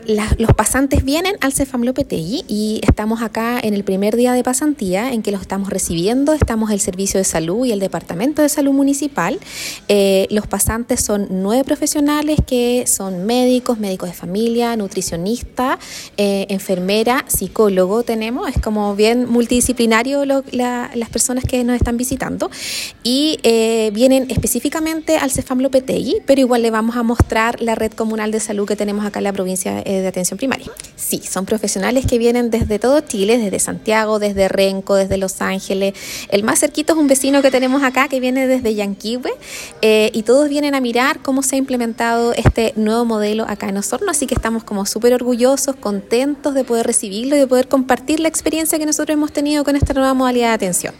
Los pasantes vienen al Cefam Lopetegui y estamos acá en el primer día de pasantía en que los estamos recibiendo. Estamos el Servicio de Salud y el Departamento de Salud Municipal. Los pasantes son 9 profesionales que son médicos de familia, nutricionista, enfermera, psicólogo tenemos. Es como bien multidisciplinario las personas que nos están visitando y vienen específicamente al Cefam Lopetegui, pero igual le vamos a mostrar la red comunal de salud que tenemos acá en la provincia de atención primaria. Sí, son profesionales que vienen desde todo Chile, desde Santiago, desde Renco, desde Los Ángeles. El más cerquito es un vecino que tenemos acá que viene desde Yanquihue y todos vienen a mirar cómo se ha implementado este nuevo modelo acá en Osorno, así que estamos como súper orgullosos, contentos de poder recibirlo y de poder compartir la experiencia que nosotros hemos tenido con esta nueva modalidad de atención.